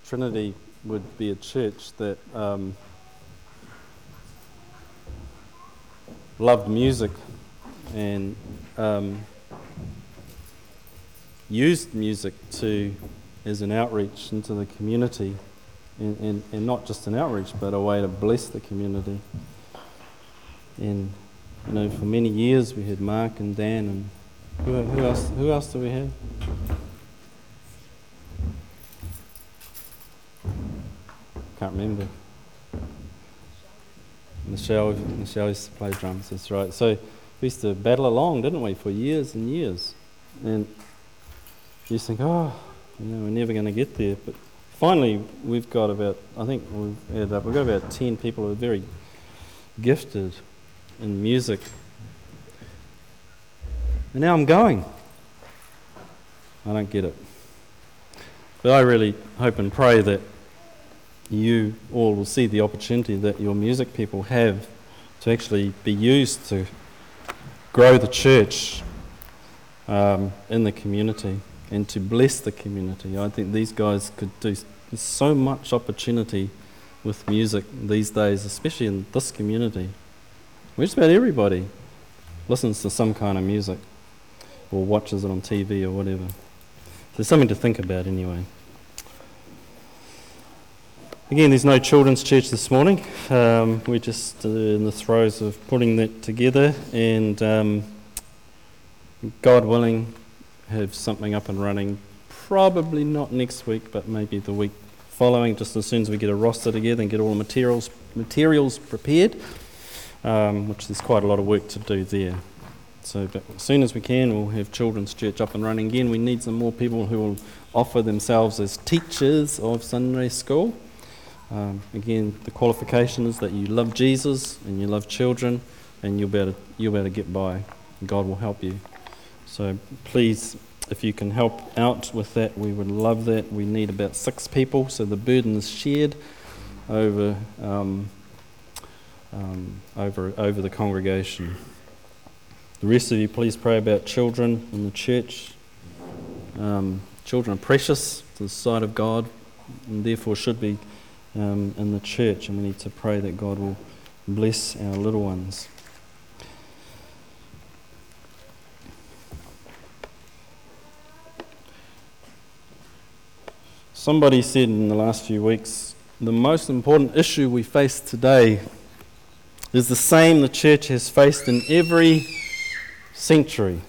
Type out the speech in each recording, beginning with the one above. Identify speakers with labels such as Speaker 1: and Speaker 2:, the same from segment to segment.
Speaker 1: Trinity would be a church that loved music and used music as an outreach into the community, and not just an outreach, but a way to bless the community. And for many years we had Mark and Dan, and who else do we have? Can't remember. Michelle used to play drums, that's right. So we used to battle along, didn't we, for years and years. And you just think, we're never going to get there. But finally, we've got about 10 people who are very gifted in music. And now I'm going. I don't get it. But I really hope and pray that you all will see the opportunity that your music people have to actually be used to grow the church in the community and to bless the community. I think these guys could do so much opportunity with music these days, especially in this community. Just about everybody listens to some kind of music or watches it on TV or whatever. There's something to think about anyway. Again, there's no children's church this morning. We're just in the throes of putting that together, and God willing, have something up and running. Probably not next week, but maybe the week following, just as soon as we get a roster together and get all the materials prepared, which there's quite a lot of work to do there. So, but as soon as we can, we'll have children's church up and running again. We need some more people who will offer themselves as teachers of Sunday school. Again, the qualification is that you love Jesus and you love children, and you'll be able to get by. God will help you. So please, if you can help out with that, we would love that. We need about 6 people, so the burden is shared over the congregation. The rest of you, please pray about children in the church. Children are precious to the sight of God, and therefore should be in the church, and we need to pray that God will bless our little ones. Somebody said in the last few weeks, the most important issue we face today is the same the church has faced in every century.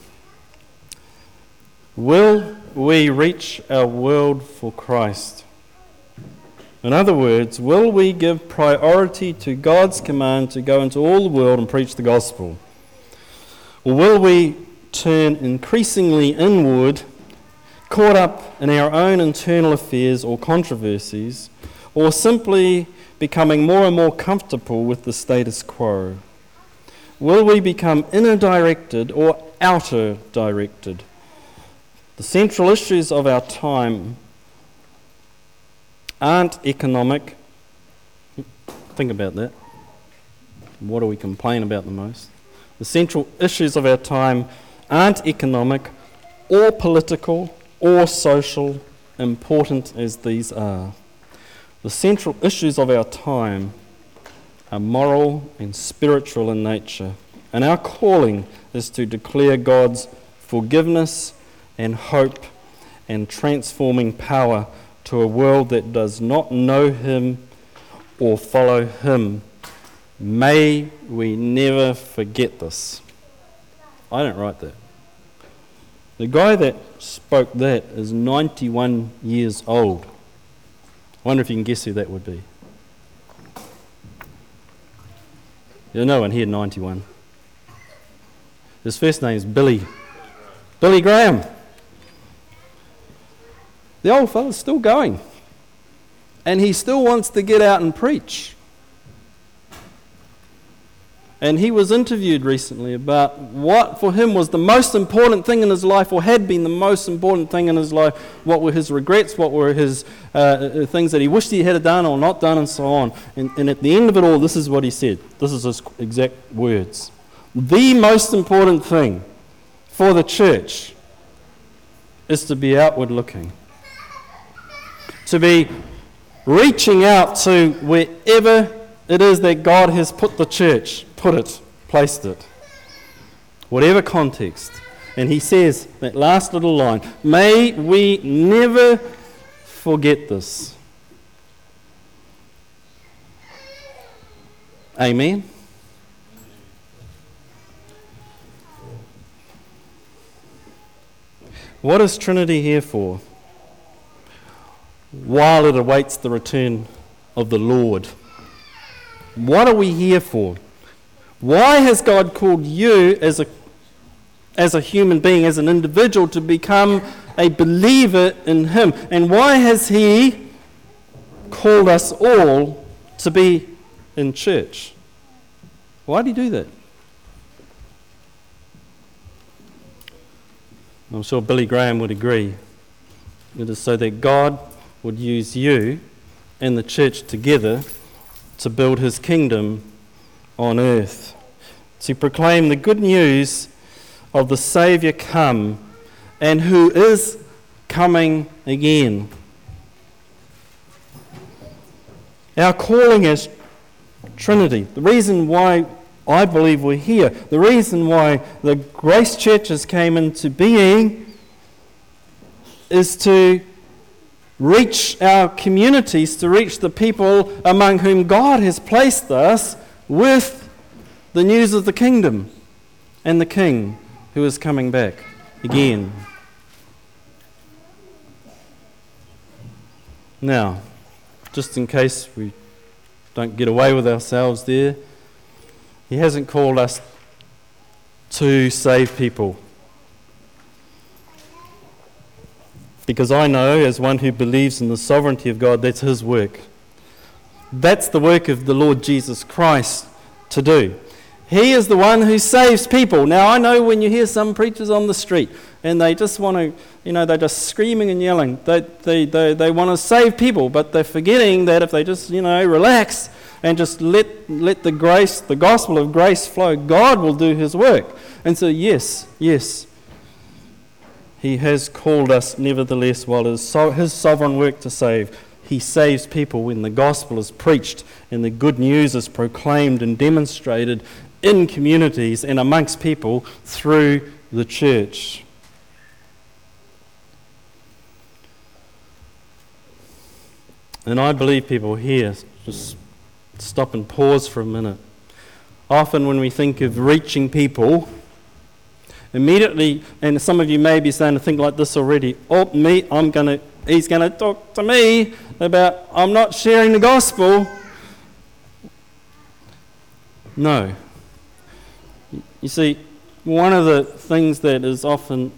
Speaker 1: Will we reach our world for Christ? In other words, will we give priority to God's command to go into all the world and preach the gospel? Or will we turn increasingly inward, caught up in our own internal affairs or controversies, or simply becoming more and more comfortable with the status quo? Will we become inner-directed or outer-directed? The central issues of our time aren't economic. Think about that. What do we complain about the most? The central issues of our time aren't economic or political or social, important as these are. The central issues of our time are moral and spiritual in nature, and our calling is to declare God's forgiveness and hope and transforming power to a world that does not know Him or follow Him. May we never forget this. I don't write that. The guy that spoke that is 91 years old. I wonder if you can guess who that would be. There's no one here 91. His first name is Billy. Billy Graham. The old fella's still going. And he still wants to get out and preach. And he was interviewed recently about what for him was the most important thing in his life, or had been the most important thing in his life. What were his regrets, what were his things that he wished he had done or not done, and so on. And at the end of it all, this is what he said. This is his exact words. The most important thing for the church is to be outward looking. To be reaching out to wherever it is that God has put the church, placed it, whatever context. And he says, that last little line, may we never forget this. Amen. What is Trinity here for? While it awaits the return of the Lord. What are we here for? Why has God called you as a human being, as an individual, to become a believer in him? And why has he called us all to be in church? Why did he do that? I'm sure Billy Graham would agree. It is so that God would use you and the church together to build his kingdom on earth, to proclaim the good news of the Saviour come and who is coming again. Our calling is Trinity. The reason why I believe we're here, the reason why the Grace Churches came into being, is to reach our communities, to reach the people among whom God has placed us with the news of the kingdom and the King who is coming back again. Now, just in case we don't get away with ourselves there, he hasn't called us to save people. Because I know, as one who believes in the sovereignty of God, that's his work. That's the work of the Lord Jesus Christ to do. He is the one who saves people. Now, I know when you hear some preachers on the street and they just want to, they're just screaming and yelling. They want to save people, but they're forgetting that if they just, relax and just let the gospel of grace flow, God will do his work. And so, yes, he has called us nevertheless, while it is his sovereign work to save. He saves people when the gospel is preached and the good news is proclaimed and demonstrated in communities and amongst people through the church. And I believe people here, just stop and pause for a minute. Often when we think of reaching people, immediately, and some of you may be starting to think like this already, he's going to talk to me about I'm not sharing the gospel. No. You see, one of the things that is often,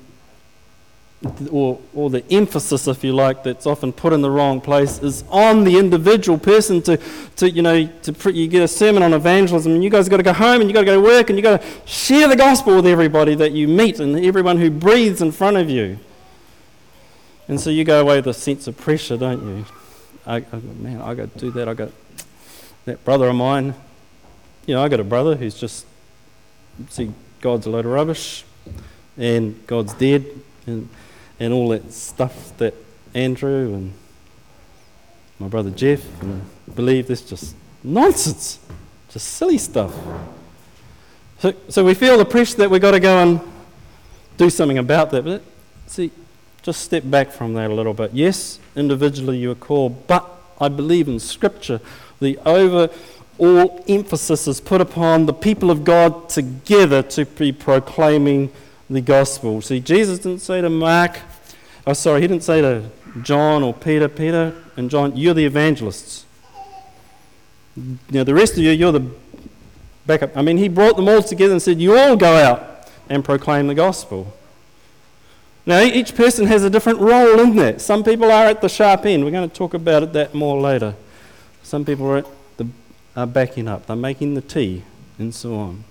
Speaker 1: or the emphasis, if you like, that's often put in the wrong place is on the individual person you get a sermon on evangelism and you guys got to go home and you got to go to work and you got to share the gospel with everybody that you meet and everyone who breathes in front of you. And so you go away with a sense of pressure, don't you? I got to do that. I got that brother of mine. I got a brother who's just, God's a load of rubbish and God's dead and all that stuff that Andrew and my brother Jeff believe. That's just nonsense, just silly stuff. So we feel the pressure that we've got to go and do something about that. But just step back from that a little bit. Yes, individually you are called, but I believe in Scripture the overall emphasis is put upon the people of God together to be proclaiming the gospel. See, Jesus didn't say to he didn't say to John or Peter and John, you're the evangelists. Now the rest of you're the backup. He brought them all together and said, you all go out and proclaim the gospel. Now, each person has a different role in that. Some people are at the sharp end. We're going to talk about that more later. Some people are backing up. They're making the tea and so on.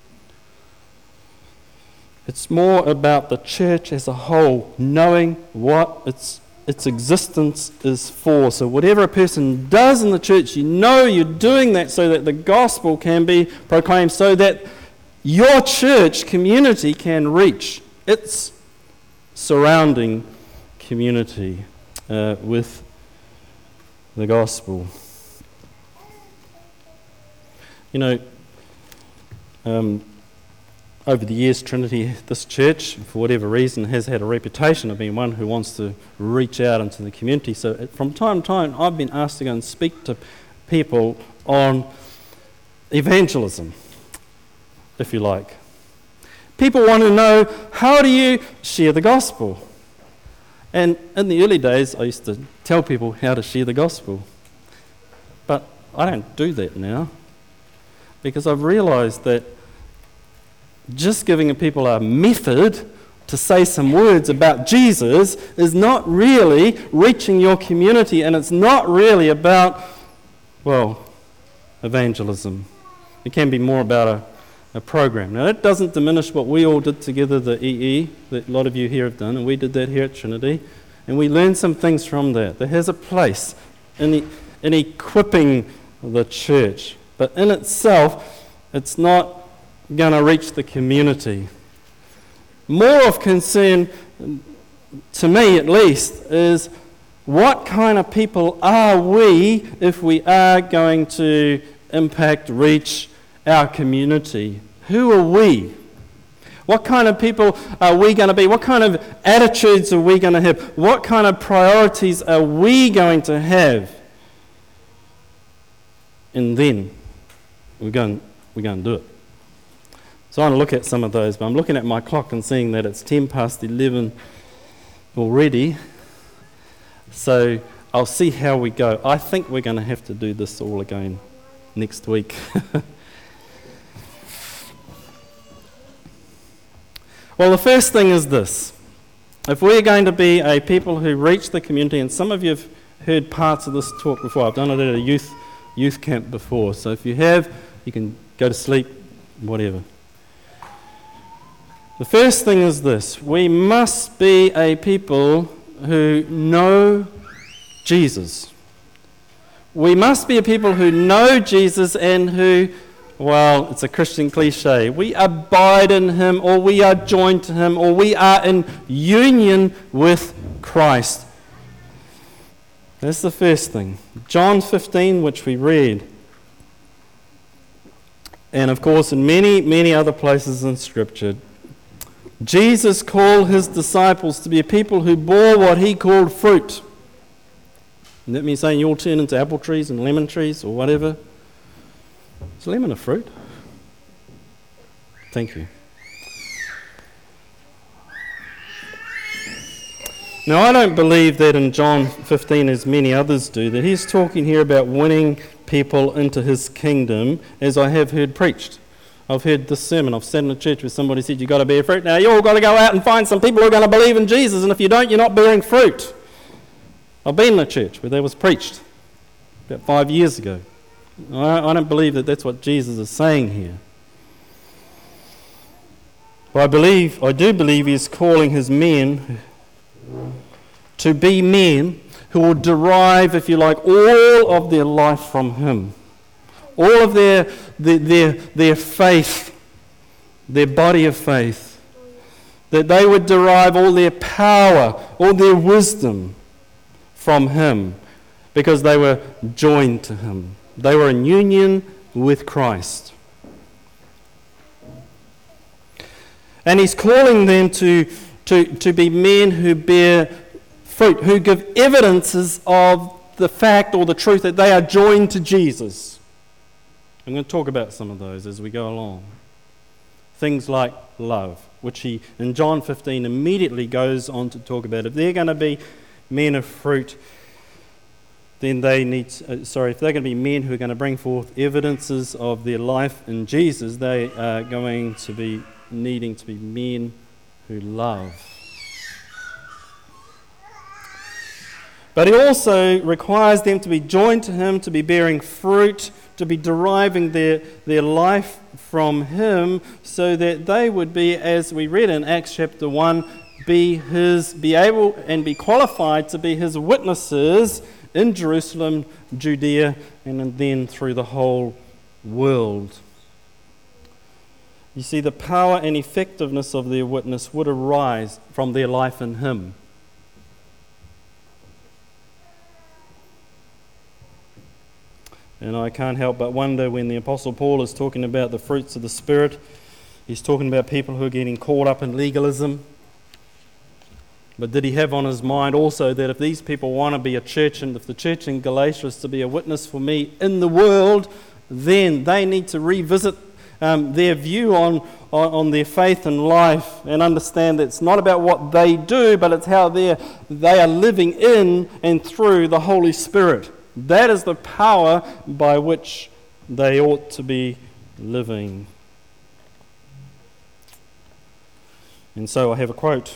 Speaker 1: It's more about the church as a whole, knowing what its existence is for. So whatever a person does in the church, you're doing that so that the gospel can be proclaimed, so that your church community can reach its surrounding community with the gospel. You know, over the years, Trinity, this church, for whatever reason, has had a reputation of being one who wants to reach out into the community. So from time to time, I've been asked to go and speak to people on evangelism, if you like. People want to know, how do you share the gospel? And in the early days, I used to tell people how to share the gospel. But I don't do that now, because I've realised that just giving people a method to say some words about Jesus is not really reaching your community, and it's not really about, well, evangelism. It can be more about a program. Now, that doesn't diminish what we all did together, the EE, that a lot of you here have done, and we did that here at Trinity, and we learned some things from that. There has a place in equipping the church, but in itself, it's not going to reach the community. More of concern, to me at least, is what kind of people are we if we are going to impact, reach our community? Who are we? What kind of people are we going to be? What kind of attitudes are we going to have? What kind of priorities are we going to have? And then we're going to do it. So I want to look at some of those, but I'm looking at my clock and seeing that it's 10 past 11 already. So I'll see how we go. I think we're going to have to do this all again next week. Well, the first thing is this. If we're going to be a people who reach the community, and some of you have heard parts of this talk before. I've done it at a youth camp before. So if you have, you can go to sleep, whatever. The first thing is this: we must be a people who know Jesus. We must be a people who know Jesus and who, well, it's a Christian cliche, we abide in him, or we are joined to him, or we are in union with Christ. That's the first thing. John 15, which we read. And of course, in many, many other places in Scripture, Jesus called his disciples to be a people who bore what he called fruit. And that means saying you all turn into apple trees and lemon trees or whatever. Is lemon a fruit? Thank you. Now, I don't believe that in John 15, as many others do, that he's talking here about winning people into his kingdom, as I have heard preached. I've heard this sermon. I've sat in a church where somebody said, you've got to bear fruit. Now, you've all got to go out and find some people who are going to believe in Jesus, and if you don't, you're not bearing fruit. I've been in a church where that was preached about 5 years ago. I don't believe that that's what Jesus is saying here. But I do believe he's calling his men to be men who will derive, if you like, all of their life from him. All of their faith, their body of faith. That they would derive all their power, all their wisdom from him, because they were joined to him. They were in union with Christ. And he's calling them to be men who bear fruit, who give evidences of the fact or the truth that they are joined to Jesus. I'm going to talk about some of those as we go along. Things like love, which he, in John 15, immediately goes on to talk about. If they're going to be men of fruit, then they need, if they're going to be men who are going to bring forth evidences of their life in Jesus, they are going to be needing to be men who love. But he also requires them to be joined to him, to be bearing fruit, to be deriving their life from him, so that they would be, as we read in Acts chapter 1, be able and be qualified to be his witnesses in Jerusalem, Judea, and then through the whole world. You see, the power and effectiveness of their witness would arise from their life in him. And I can't help but wonder when the Apostle Paul is talking about the fruits of the Spirit, he's talking about people who are getting caught up in legalism. But did he have on his mind also that if these people want to be a church, and if the church in Galatia is to be a witness for me in the world, then they need to revisit their view on their faith and life, and understand that it's not about what they do, but it's how they are living in and through the Holy Spirit. That is the power by which they ought to be living. And so I have a quote.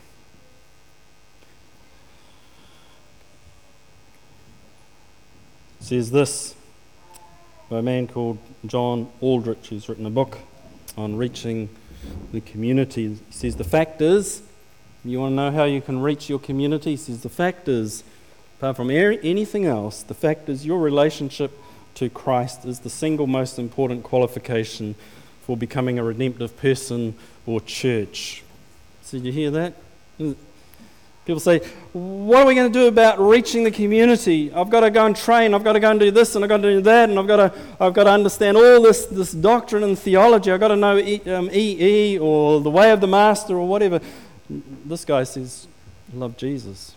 Speaker 1: It says this by a man called John Aldrich, who's written a book on reaching the community. He says, the fact is, you want to know how you can reach your community? He says, the fact is, apart from anything else, the fact is your relationship to Christ is the single most important qualification for becoming a redemptive person or church. So did you hear that? People say, what are we going to do about reaching the community? I've got to go and train, I've got to go and do this, and I've got to do that, and I've got to understand all this doctrine and theology. I've got to know EE or the way of the Master or whatever. This guy says, love Jesus.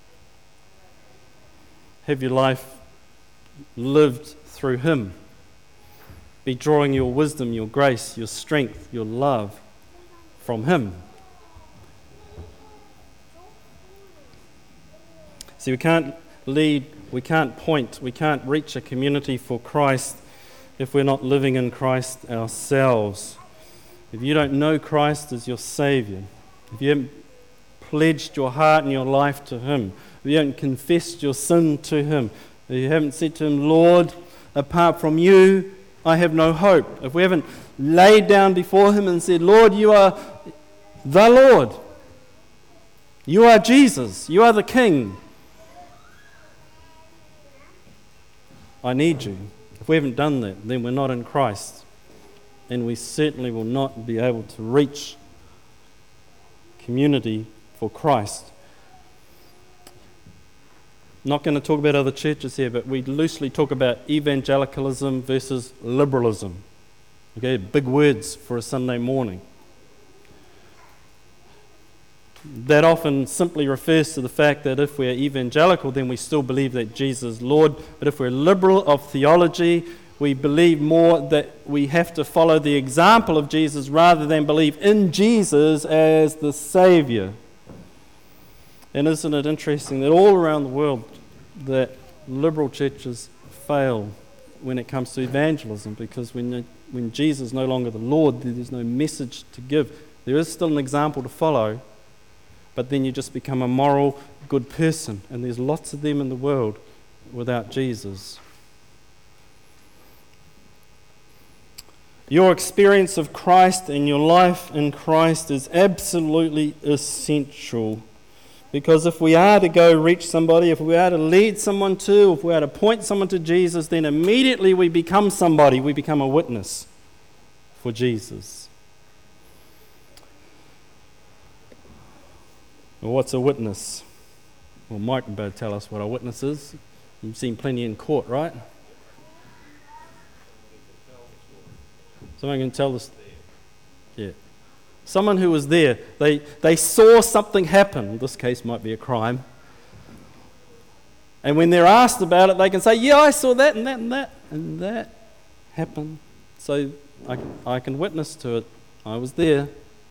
Speaker 1: Have your life lived through Him. Be drawing your wisdom, your grace, your strength, your love from Him. See, we can't lead, we can't point, we can't reach a community for Christ if we're not living in Christ ourselves. If you don't know Christ as your Saviour, if you haven't pledged your heart and your life to Him, if you haven't confessed your sin to Him, if you haven't said to Him, Lord, apart from you, I have no hope. If we haven't laid down before Him and said, Lord, you are the Lord. You are Jesus. You are the King. I need you. If we haven't done that, then we're not in Christ. And we certainly will not be able to reach community for Christ. Not going to talk about other churches here, but we loosely talk about evangelicalism versus liberalism. Okay, big words for a Sunday morning. That often simply refers to the fact that if we're evangelical, then we still believe that Jesus is Lord. But if we're liberal of theology, we believe more that we have to follow the example of Jesus rather than believe in Jesus as the Saviour. And isn't it interesting that all around the world that liberal churches fail when it comes to evangelism, because when Jesus is no longer the Lord, there's no message to give. There is still an example to follow, but then you just become a moral, good person. And there's lots of them in the world without Jesus. Your experience of Christ and your life in Christ is absolutely essential. Because if we are to go reach somebody, if we are to lead someone to, if we are to point someone to Jesus, then immediately we become somebody. We become a witness for Jesus. Well, what's a witness? Well, Mike would better tell us what a witness is. You've seen plenty in court, right? Someone can tell us. Yeah. Someone who was there. They saw something happen. In this case might be a crime. And when they're asked about it, they can say, yeah, I saw that and that and that. And that happened. So I can witness to it. I was there.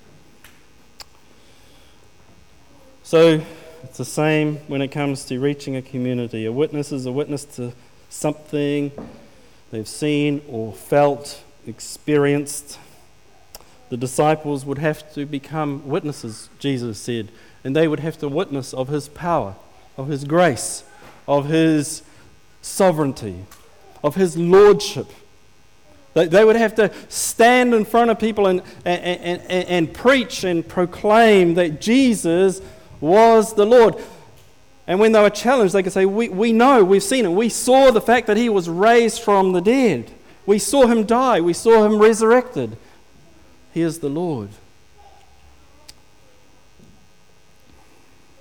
Speaker 1: So it's the same when it comes to reaching a community. A witness is a witness to something they've seen or felt, experienced. The disciples would have to become witnesses, Jesus said, and they would have to witness of His power, of His grace, of His sovereignty, of His lordship. They would have to stand in front of people and preach and proclaim that Jesus was the Lord. And when they were challenged, they could say, we know, we've seen it. We saw the fact that He was raised from the dead. We saw Him die. We saw Him resurrected. He is the Lord.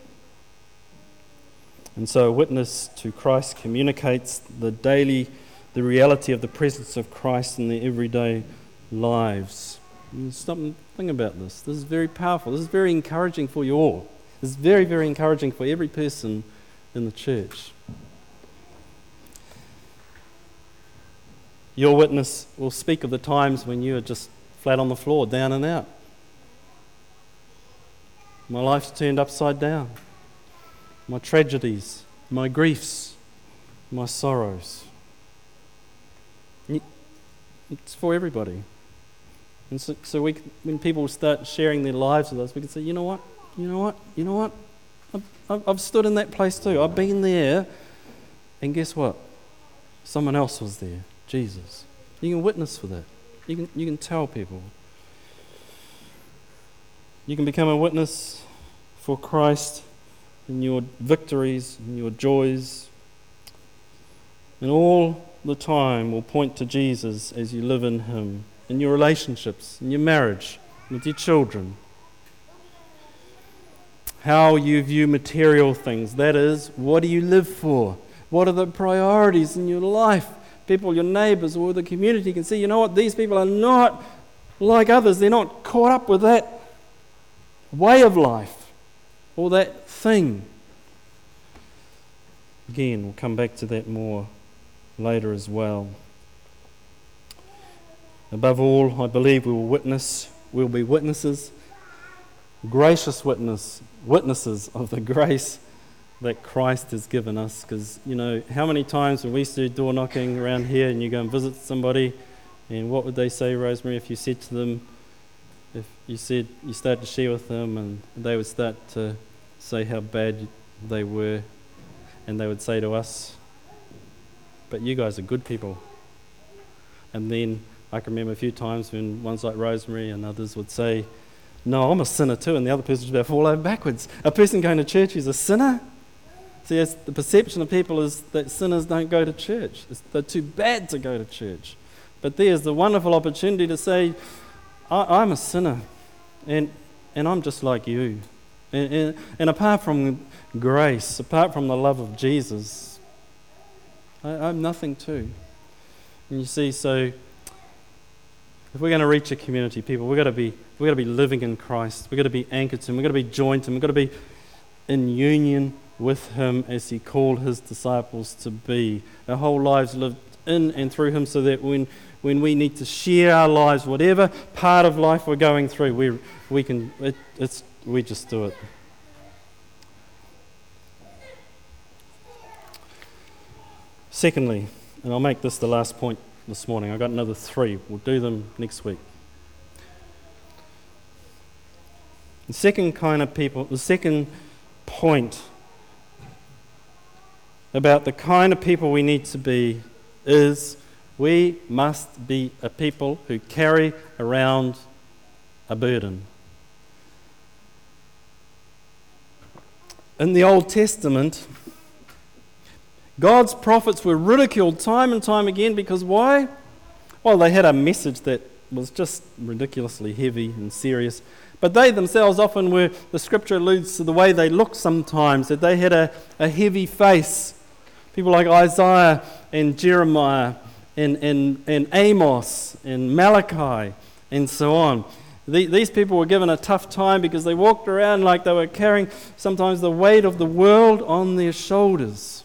Speaker 1: And so a witness to Christ communicates the daily the reality of the presence of Christ in their everyday lives. Stop and think about this. This is very powerful. This is very encouraging for you all. This is very, very encouraging for every person in the church. Your witness will speak of the times when you are just flat on the floor, down and out. My life's turned upside down. My tragedies, my griefs, my sorrows. It's for everybody. And so when people start sharing their lives with us, we can say, you know what? I've stood in that place too. I've been there. And guess what? Someone else was there. Jesus. You can witness for that. You can tell people. You can become a witness for Christ in your victories, in your joys. And all the time will point to Jesus as you live in Him, in your relationships, in your marriage, with your children. How you view material things, that is, what do you live for? What are the priorities in your life? People, your neighbours or the community can see, you know what, these people are not like others. They're not caught up with that way of life or that thing. Again, we'll come back to that more later as well. Above all, I believe we'll be witnesses, gracious witnesses of the grace that Christ has given us. Because, you know, how many times when we used to do door knocking around here and you go and visit somebody, and what would they say, Rosemary, if you said to them, if you start to share with them, and they would start to say how bad they were, and they would say to us, but you guys are good people. And then I can remember a few times when ones like Rosemary and others would say, no, I'm a sinner too, and the other person would about fall over backwards. A person going to church is a sinner? See, the perception of people is that sinners don't go to church. They're too bad to go to church. But there's the wonderful opportunity to say, I'm a sinner, and I'm just like you. And apart from grace, apart from the love of Jesus, I'm nothing too. And you see, so if we're going to reach a community, people, we've got to be living in Christ. We've got to be anchored to Him. We've got to be joined to Him. We've got to be in union with Him as He called His disciples to be. Our whole lives lived in and through Him, so that when we need to share our lives, whatever part of life we're going through, we just do it. Secondly, and I'll make this the last point this morning. I've got another 3. We'll do them next week. The second point about the kind of people we need to be is we must be a people who carry around a burden. In the Old Testament, God's prophets were ridiculed time and time again because why? Well, they had a message that was just ridiculously heavy and serious. But they themselves often were, the scripture alludes to the way they looked sometimes, that they had a heavy face. People like Isaiah and Jeremiah and Amos and Malachi and so on. These people were given a tough time because they walked around like they were carrying sometimes the weight of the world on their shoulders.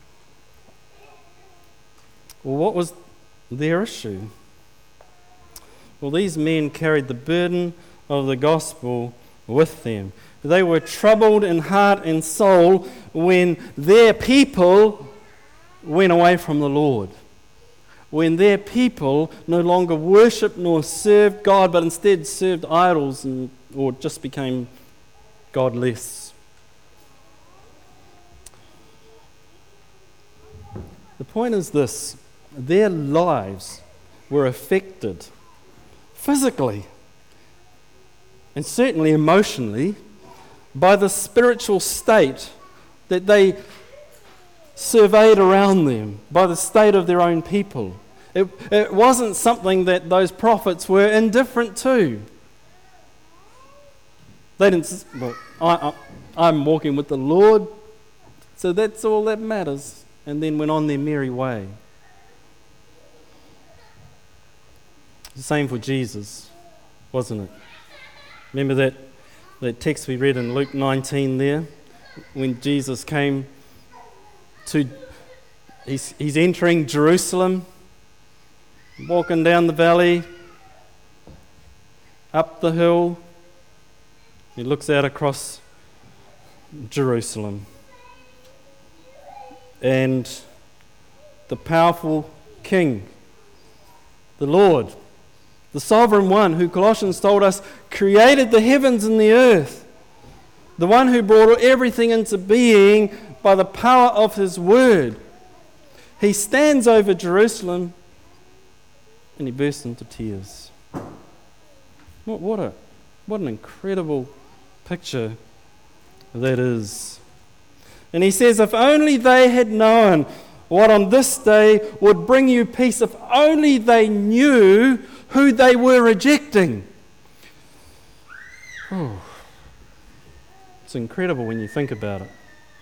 Speaker 1: Well, what was their issue? Well, these men carried the burden of the gospel with them. They were troubled in heart and soul when their people went away from the Lord. When their people no longer worshipped nor served God, but instead served idols or just became godless. The point is this: their lives were affected physically and certainly emotionally by the spiritual state that they surveyed around them, by the state of their own people. It wasn't something that those prophets were indifferent to. They didn't, well, I'm walking with the Lord, so that's all that matters, and then went on their merry way. The same for Jesus, wasn't it? Remember that text we read in Luke 19 there, when Jesus came to, he's entering Jerusalem, walking down the valley, up the hill. He looks out across Jerusalem, and the powerful King, the Lord, the sovereign one who Colossians told us created the heavens and the earth, the one who brought everything into being by the power of his word. He stands over Jerusalem and he bursts into tears. What an incredible picture that is. And he says, if only they had known what on this day would bring you peace, if only they knew who they were rejecting. Oh, it's incredible when you think about it.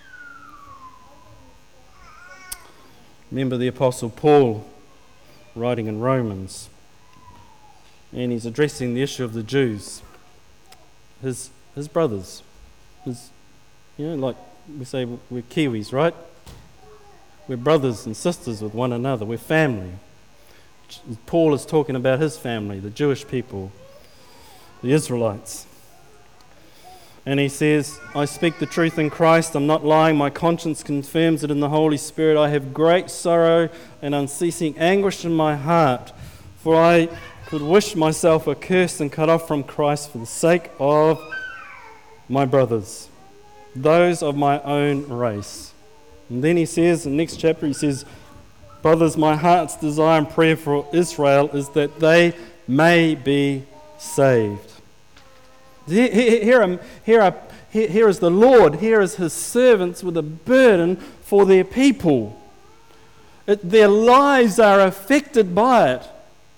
Speaker 1: Remember the Apostle Paul writing in Romans, and he's addressing the issue of the Jews, his brothers. Like we say, we're Kiwis, right? We're brothers and sisters with one another. We're family. Paul is talking about his family, the Jewish people, the Israelites. And he says, I speak the truth in Christ. I'm not lying. My conscience confirms it in the Holy Spirit. I have great sorrow and unceasing anguish in my heart, for I could wish myself accursed and cut off from Christ for the sake of my brothers, those of my own race. And then he says, in the next chapter, he says, brothers, my heart's desire and prayer for Israel is that they may be saved. Here is the Lord, here is his servants with a burden for their people. Their lives are affected by it.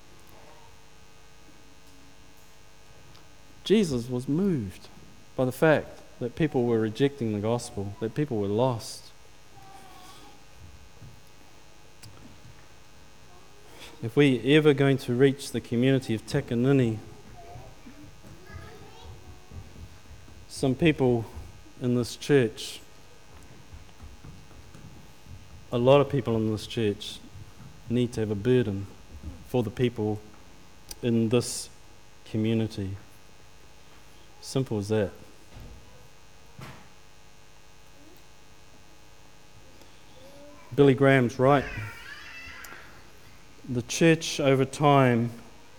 Speaker 1: Jesus was moved by the fact that people were rejecting the gospel, that people were lost. If we ever going to reach the community of Takanini, some people in this church, a lot of people in this church need to have a burden for the people in this community. Simple as that. Billy Graham's right. The church over time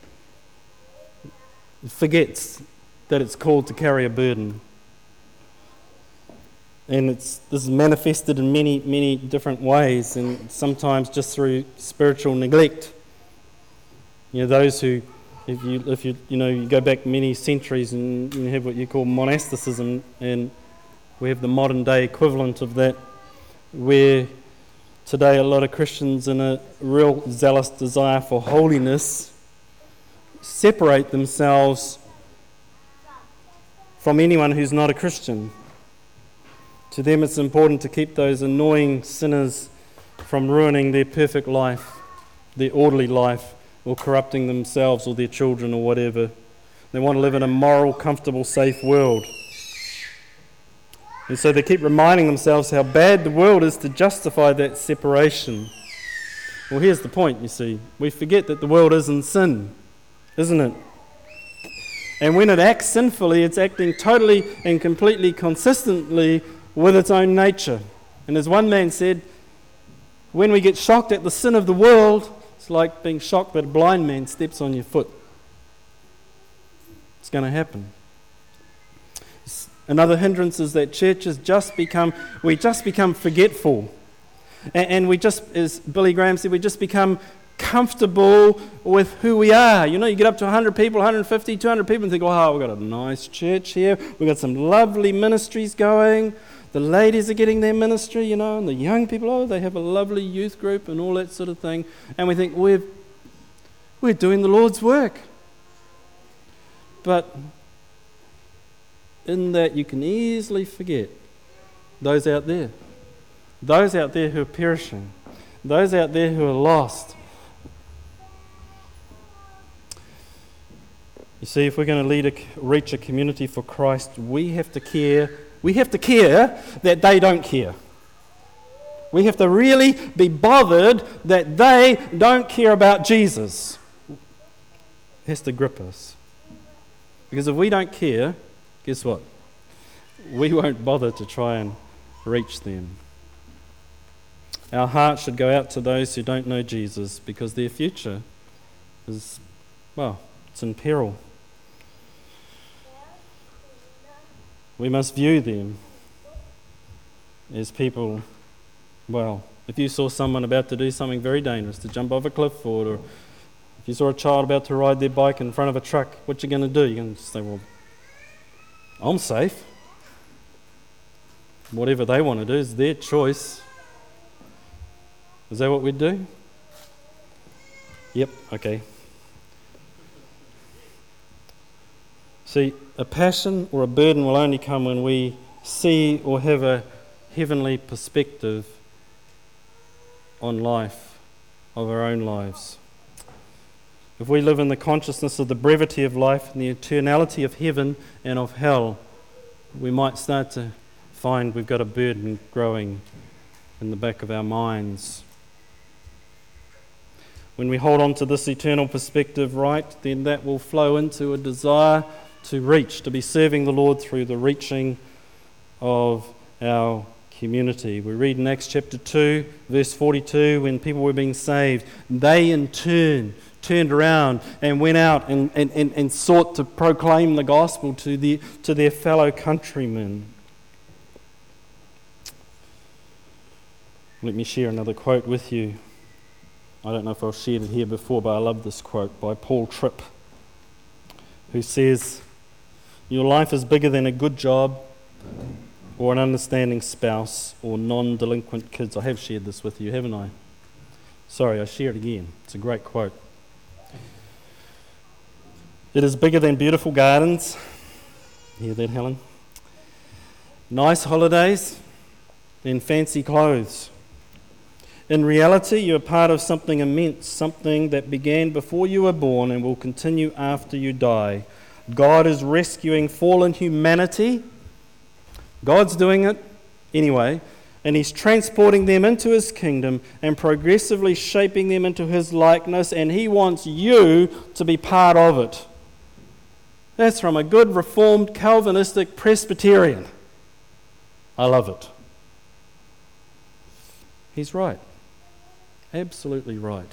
Speaker 1: forgets that it's called to carry a burden. And this is manifested in many, many different ways, and sometimes just through spiritual neglect. Those who, if you go back many centuries and you have what you call monasticism, and we have the modern day equivalent of that, where today a lot of Christians in a real zealous desire for holiness separate themselves from anyone who's not a Christian. To them it's important to keep those annoying sinners from ruining their perfect life, their orderly life, or corrupting themselves or their children or whatever. They want to live in a moral, comfortable, safe world. And so they keep reminding themselves how bad the world is to justify that separation. Well, here's the point, you see. We forget that the world is in sin, isn't it? And when it acts sinfully, it's acting totally and completely consistently with its own nature. And as one man said, when we get shocked at the sin of the world, it's like being shocked that a blind man steps on your foot. It's going to happen. Another hindrance is that churches just become forgetful. And we just, as Billy Graham said, we just become comfortable with who we are. You get up to 100 people, 150, 200 people and think, oh, we've got a nice church here. We've got some lovely ministries going. The ladies are getting their ministry, and the young people, they have a lovely youth group and all that sort of thing. And we think we're doing the Lord's work. But in that you can easily forget those out there who are perishing, those out there who are lost. You see, if we're going to reach a community for Christ, we have to care. We have to care that they don't care. We have to really be bothered that they don't care about Jesus. It has to grip us. Because if we don't care, guess what? We won't bother to try and reach them. Our hearts should go out to those who don't know Jesus because their future is, well, it's in peril. We must view them as people, well, if you saw someone about to do something very dangerous, to jump off a cliff, or if you saw a child about to ride their bike in front of a truck, what you going to do? You're going to say, well, I'm safe. Whatever they want to do is their choice. Is that what we'd do? Yep, okay. See, a passion or a burden will only come when we see or have a heavenly perspective on life, of our own lives. If we live in the consciousness of the brevity of life and the eternality of heaven and of hell, we might start to find we've got a burden growing in the back of our minds. When we hold on to this eternal perspective right, then that will flow into a desire to reach, to be serving the Lord through the reaching of our community. We read in Acts chapter 2, verse 42, when people were being saved, they in turn turned around and went out and sought to proclaim the gospel to their fellow countrymen. Let me share another quote with you. I don't know if I've shared it here before, but I love this quote by Paul Tripp, who says, "Your life is bigger than a good job or an understanding spouse or non-delinquent kids." I have shared this with you, haven't I? Sorry, I share it again. It's a great quote. It is bigger than beautiful gardens. Hear that, Helen? Nice holidays and fancy clothes. In reality, you are part of something immense, something that began before you were born and will continue after you die. God is rescuing fallen humanity. God's doing it anyway, and He's transporting them into His kingdom and progressively shaping them into His likeness, and He wants you to be part of it. That's from a good Reformed Calvinistic Presbyterian. I love it. He's right. Absolutely right.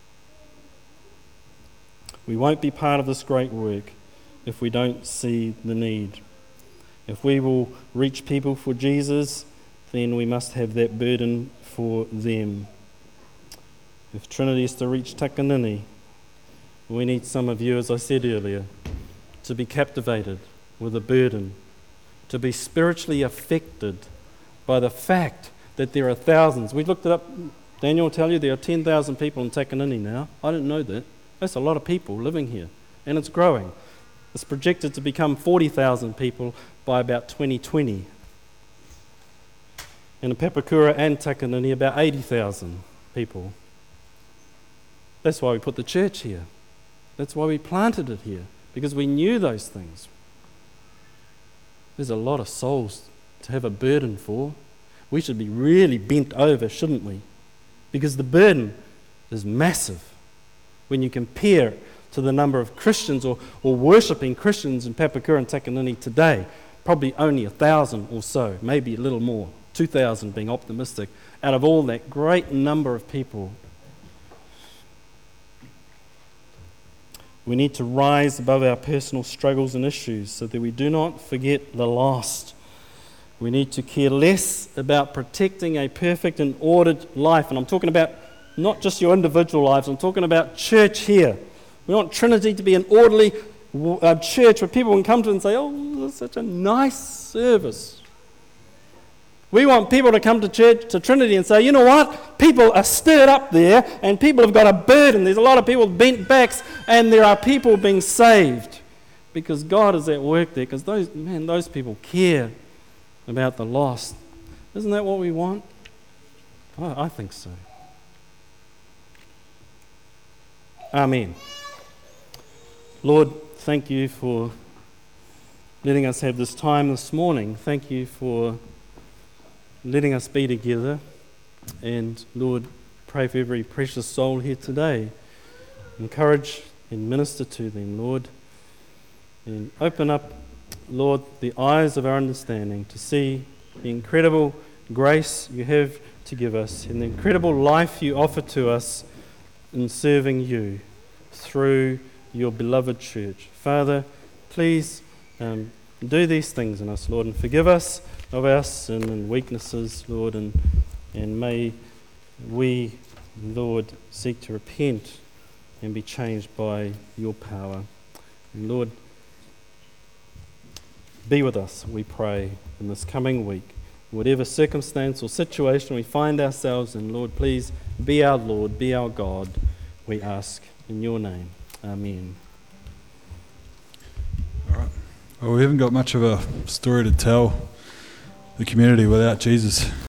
Speaker 1: We won't be part of this great work if we don't see the need. If we will reach people for Jesus, then we must have that burden for them. If Trinity is to reach Takanini, we need some of you, as I said earlier, to be captivated with a burden, to be spiritually affected by the fact that there are thousands. We looked it up. Daniel will tell you there are 10,000 people in Takanini now. I didn't know that. That's a lot of people living here, and it's growing. It's projected to become 40,000 people by about 2020. In Papakura and Takanini, about 80,000 people. That's why we put the church here. That's why we planted it here, because we knew those things. There's a lot of souls to have a burden for. We should be really bent over, shouldn't we? Because the burden is massive when you compare to the number of Christians or worshipping Christians in Papakura and Takanini today. Probably only 1,000 or so, maybe a little more, 2,000 being optimistic, out of all that great number of people. We need to rise above our personal struggles and issues so that we do not forget the lost. We need to care less about protecting a perfect and ordered life. And I'm talking about not just your individual lives, I'm talking about church here. We want Trinity to be an orderly church where people can come to and say, "Oh, this is such a nice service." We want people to come to church, to Trinity, and say, "You know what? People are stirred up there, and people have got a burden. There's a lot of people with bent backs, and there are people being saved because God is at work there. Because those people care about the lost." Isn't that what we want? I think so. Lord, thank you for letting us have this time this morning. Thank you for letting us be together. And Lord, pray for every precious soul here today. Encourage and minister to them, Lord. And open up, Lord, the eyes of our understanding to see the incredible grace you have to give us and the incredible life you offer to us in serving you through your beloved church. Father, please do these things in us, Lord, and forgive us of our sin and weaknesses, Lord, and may we, Lord, seek to repent and be changed by your power. And Lord, be with us, we pray, in this coming week. Whatever circumstance or situation we find ourselves in, Lord, please be our Lord, be our God, we ask in your name. Amen.
Speaker 2: All right. Well, we haven't got much of a story to tell the community without Jesus.